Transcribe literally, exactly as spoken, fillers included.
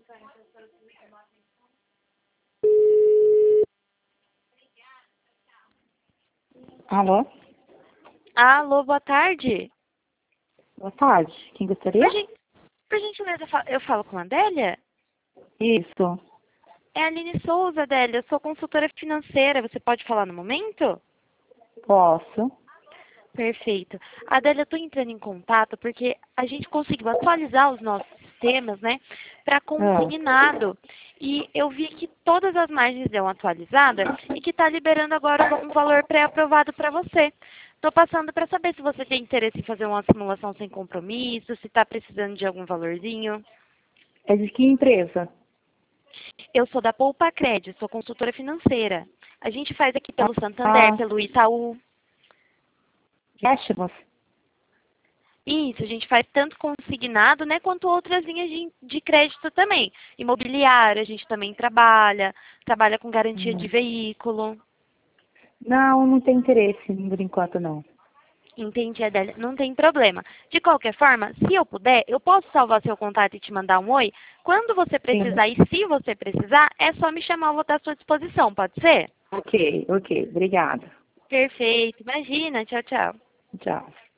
Alô? Alô, boa tarde. Boa tarde. Quem gostaria? Por, gen- por gentileza, eu falo, eu falo com a Adélia? Isso. É a Aline Souza, Adélia. Eu sou consultora financeira. Você pode falar no momento? Posso. Perfeito. Adélia, eu estou entrando em contato porque a gente conseguiu atualizar os nossos sistemas, né, para Ah, consignado. E eu vi que todas as margens deu atualizada e que está liberando agora um valor pré-aprovado para você. Estou passando para saber se você tem interesse em fazer uma simulação sem compromisso, se está precisando de algum valorzinho. é de que empresa? Eu sou da Poupa Cred, sou consultora financeira. A gente faz aqui pelo Santander, Ah, pelo Itaú. Cashmas? Isso, a gente faz tanto consignado, né, quanto outras linhas de, de crédito também. Imobiliário, a gente também trabalha, trabalha com garantia de Hum. veículo. Não, não tem interesse, por enquanto não. Entendi, Adélia. Não tem problema. De qualquer forma, se eu puder, eu posso salvar seu contato e te mandar um oi? Quando você Sim. precisar e se você precisar, é só me chamar, eu vou estar à sua disposição, pode ser? Ok, ok. Obrigada. Perfeito. Imagina. Tchau, tchau. Tchau.